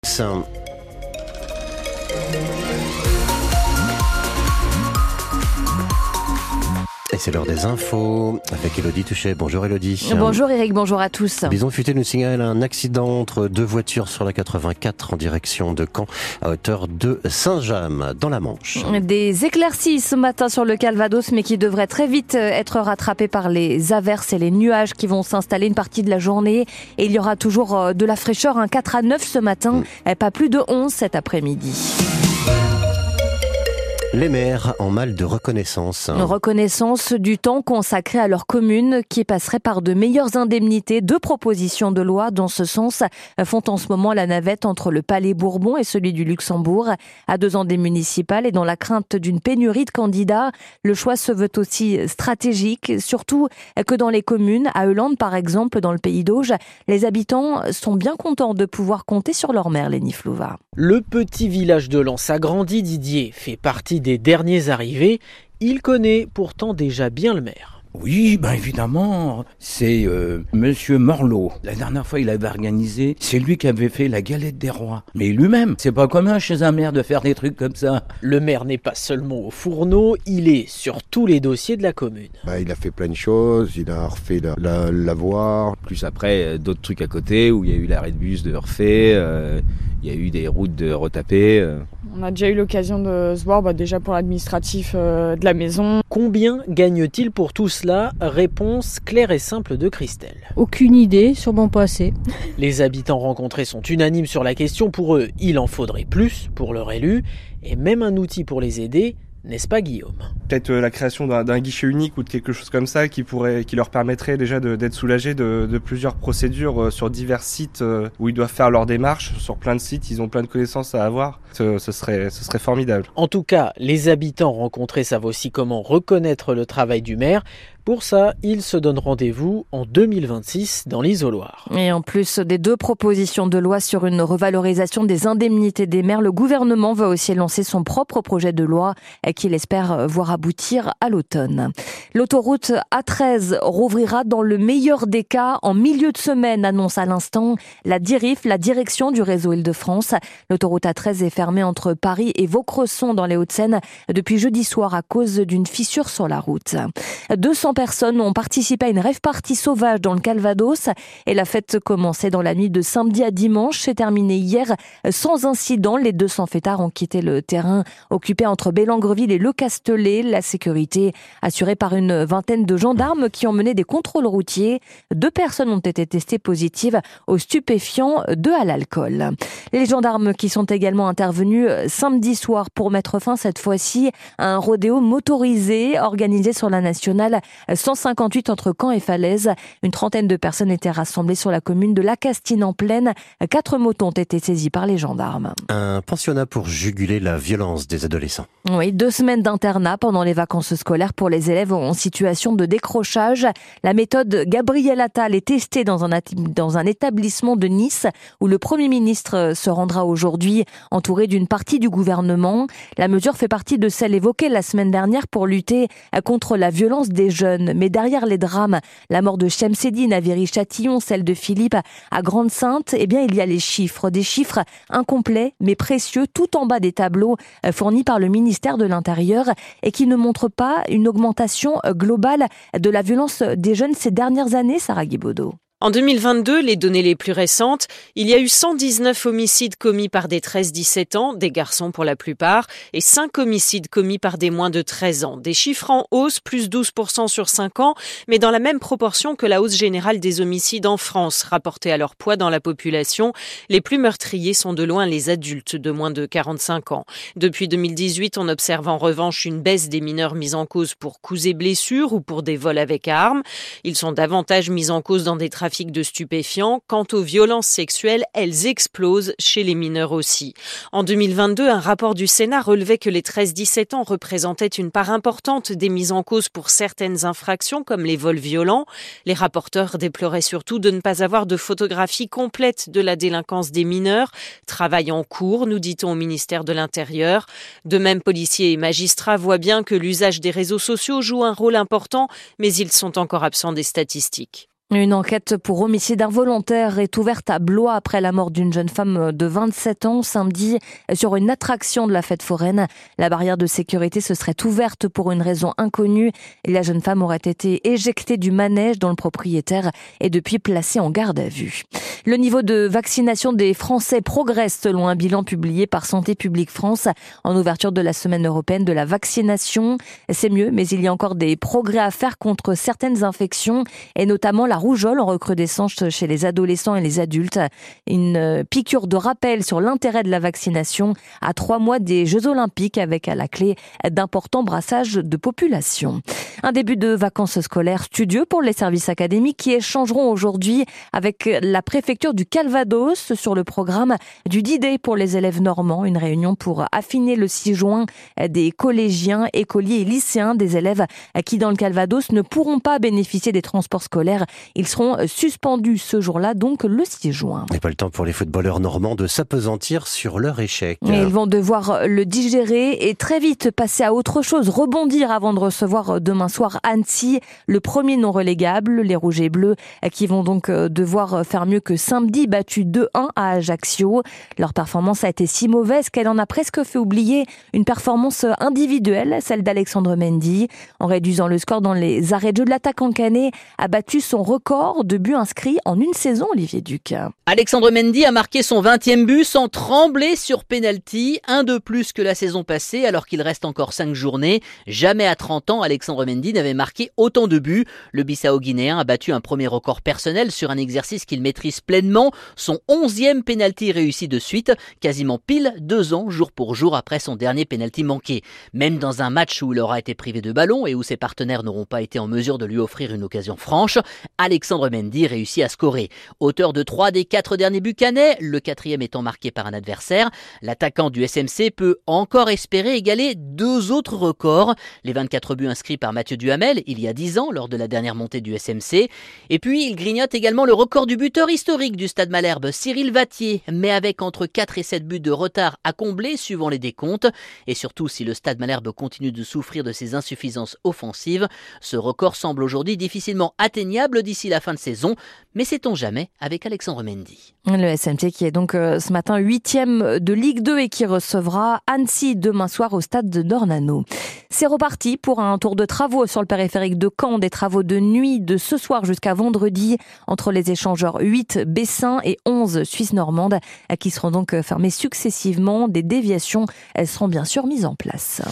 Et c'est l'heure des infos avec Élodie Touchet. Bonjour Élodie. Bonjour Eric, bonjour à tous. Bison Futé nous signale un accident entre deux voitures sur la 84 en direction de Caen à hauteur de Saint-James dans la Manche. Des éclaircies ce matin sur le Calvados mais qui devraient très vite être rattrapées par les averses et les nuages qui vont s'installer une partie de la journée. Et il y aura toujours de la fraîcheur, 4 à 9 ce matin, pas plus de 11 cet après-midi. Les maires en mal de reconnaissance. Reconnaissance du temps consacré à leur commune qui passerait par de meilleures indemnités. 2 propositions de loi dans ce sens font en ce moment la navette entre le Palais Bourbon et celui du Luxembourg. À 2 ans des municipales et dans la crainte d'une pénurie de candidats, le choix se veut aussi stratégique, surtout que dans les communes, à Euland par exemple, dans le Pays d'Auge, les habitants sont bien contents de pouvoir compter sur leur maire, Léni Flouva. Le petit village de Lens a grandi. Didier fait partie des derniers arrivés. Il connaît pourtant déjà bien le maire. Oui, évidemment, c'est Monsieur Morlot. La dernière fois, il avait organisé, c'est lui qui avait fait la galette des rois. Mais lui-même, c'est pas commun chez un maire de faire des trucs comme ça. Le maire n'est pas seulement au fourneau, il est sur tous les dossiers de la commune. Il a fait plein de choses, il a refait la voie. Plus après, d'autres trucs à côté où il y a eu l'arrêt de bus de refait, il y a eu des routes de retapées. On a déjà eu l'occasion de se voir déjà pour l'administratif de la maison. Combien gagne-t-il pour tout cela ? Réponse claire et simple de Christelle. Aucune idée, sûrement pas assez. Les habitants rencontrés sont unanimes sur la question. Pour eux, il en faudrait plus pour leur élu et même un outil pour les aider. N'est-ce pas Guillaume ? Peut-être la création d'un guichet unique ou de quelque chose comme ça qui leur permettrait déjà d'être soulagés de plusieurs procédures sur divers sites où ils doivent faire leurs démarches. Sur plein de sites, ils ont plein de connaissances à avoir. Ce serait formidable. En tout cas, les habitants rencontrés savent aussi comment reconnaître le travail du maire. Pour ça, ils se donnent rendez-vous en 2026 dans l'Isoloir. Et en plus des 2 propositions de loi sur une revalorisation des indemnités des maires, le gouvernement va aussi lancer son propre projet de loi qu'il espère voir aboutir à l'automne. L'autoroute A13 rouvrira dans le meilleur des cas en milieu de semaine, annonce à l'instant la DIRIF, la direction du réseau Île-de-France. L'autoroute A13 est fermée entre Paris et Vaucresson dans les Hauts-de-Seine depuis jeudi soir à cause d'une fissure sur la route. 200 personnes ont participé à une rave party sauvage dans le Calvados et la fête commençait dans la nuit de samedi à dimanche. C'est terminé hier sans incident. Les 200 fêtards ont quitté le terrain occupé entre Bellangreville et Le Castellet. La sécurité assurée par une vingtaine de gendarmes qui ont mené des contrôles routiers. 2 personnes ont été testées positives aux stupéfiants, 2 à l'alcool. Les gendarmes qui sont également intervenus samedi soir pour mettre fin cette fois-ci à un rodéo motorisé organisé sur la nationale 158 entre Caen et Falaise. Une trentaine de personnes étaient rassemblées sur la commune de La Castine en Plaine. 4 motos ont été saisies par les gendarmes. Un pensionnat pour juguler la violence des adolescents. Oui, 2 semaines d'internat pendant les vacances scolaires pour les élèves en situation de décrochage. La méthode Gabriel Attal est testée dans un établissement de Nice où le Premier ministre se rendra aujourd'hui entouré d'une partie du gouvernement. La mesure fait partie de celle évoquée la semaine dernière pour lutter contre la violence des jeunes. Mais derrière les drames, la mort de Chemseddine à Viry-Châtillon, celle de Philippe à Grande-Synthe, il y a les chiffres. Des chiffres incomplets mais précieux tout en bas des tableaux fournis par le ministère de l'Intérieur et qui ne montrent pas une augmentation globale de la violence des jeunes ces dernières années, Sarah Guibaudot. En 2022, les données les plus récentes, il y a eu 119 homicides commis par des 13-17 ans, des garçons pour la plupart, et 5 homicides commis par des moins de 13 ans. Des chiffres en hausse, plus 12% sur 5 ans, mais dans la même proportion que la hausse générale des homicides en France. Rapportés à leur poids dans la population, les plus meurtriers sont de loin les adultes de moins de 45 ans. Depuis 2018, on observe en revanche une baisse des mineurs mis en cause pour coups et blessures ou pour des vols avec armes. Ils sont davantage mis en cause dans des trafics de stupéfiants. Quant aux violences sexuelles, elles explosent chez les mineurs aussi. En 2022, un rapport du Sénat relevait que les 13-17 ans représentaient une part importante des mises en cause pour certaines infractions comme les vols violents. Les rapporteurs déploraient surtout de ne pas avoir de photographie complète de la délinquance des mineurs. Travail en cours, nous dit-on au ministère de l'Intérieur. De même, policiers et magistrats voient bien que l'usage des réseaux sociaux joue un rôle important, mais ils sont encore absents des statistiques. Une enquête pour homicide involontaire est ouverte à Blois après la mort d'une jeune femme de 27 ans samedi sur une attraction de la fête foraine. La barrière de sécurité se serait ouverte pour une raison inconnue et la jeune femme aurait été éjectée du manège dont le propriétaire est depuis placé en garde à vue. Le niveau de vaccination des Français progresse selon un bilan publié par Santé publique France en ouverture de la semaine européenne de la vaccination. C'est mieux, mais il y a encore des progrès à faire contre certaines infections et notamment la rougeole en recrudescence chez les adolescents et les adultes. Une piqûre de rappel sur l'intérêt de la vaccination à 3 mois des Jeux Olympiques avec à la clé d'importants brassages de population. Un début de vacances scolaires studieux pour les services académiques qui échangeront aujourd'hui avec la préfecture du Calvados sur le programme du D-Day pour les élèves normands. Une réunion pour affiner le 6 juin des collégiens, écoliers et lycéens des élèves qui dans le Calvados ne pourront pas bénéficier des transports scolaires. Ils seront suspendus ce jour-là, donc le 6 juin. Il n'y a pas le temps pour les footballeurs normands de s'apesantir sur leur échec. Mais ils vont devoir le digérer et très vite passer à autre chose, rebondir avant de recevoir demain soir Annecy, le premier non relégable, les Rouges et Bleus, qui vont donc devoir faire mieux que samedi, battu 2-1 à Ajaccio. Leur performance a été si mauvaise qu'elle en a presque fait oublier une performance individuelle, celle d'Alexandre Mendy. En réduisant le score dans les arrêts de jeu, de l'attaquant canet a battu son record de buts inscrits en une saison, Olivier Duc. Alexandre Mendy a marqué son 20e but sans trembler sur pénalty, un de plus que la saison passée alors qu'il reste encore 5 journées. Jamais à 30 ans, Alexandre Mendy n'avait marqué autant de buts. Le Bissau-Guinéen a battu un premier record personnel sur un exercice qu'il maîtrise pleinement, son 11e pénalty réussi de suite, quasiment pile 2 ans jour pour jour après son dernier pénalty manqué. Même dans un match où il aura été privé de ballon et où ses partenaires n'auront pas été en mesure de lui offrir une occasion franche, Alexandre Mendy réussit à scorer. Auteur de 3 des 4 derniers buts canets, le 4e étant marqué par un adversaire, l'attaquant du SMC peut encore espérer égaler 2 autres records. Les 24 buts inscrits par Mathieu Duhamel il y a 10 ans lors de la dernière montée du SMC. Et puis il grignote également le record du buteur historique du Stade Malherbe, Cyril Vattier, mais avec entre 4 et 7 buts de retard à combler suivant les décomptes. Et surtout si le Stade Malherbe continue de souffrir de ses insuffisances offensives, ce record semble aujourd'hui difficilement atteignable d'ici la fin de saison, mais sait-on jamais avec Alexandre Mendy. Le SMC qui est donc ce matin 8e de Ligue 2 et qui recevra Annecy demain soir au stade de Dornano. C'est reparti pour un tour de travaux sur le périphérique de Caen, des travaux de nuit de ce soir jusqu'à vendredi entre les échangeurs 8 Bessin et 11 Suisse normande qui seront donc fermés successivement. Des déviations, elles seront bien sûr mises en place.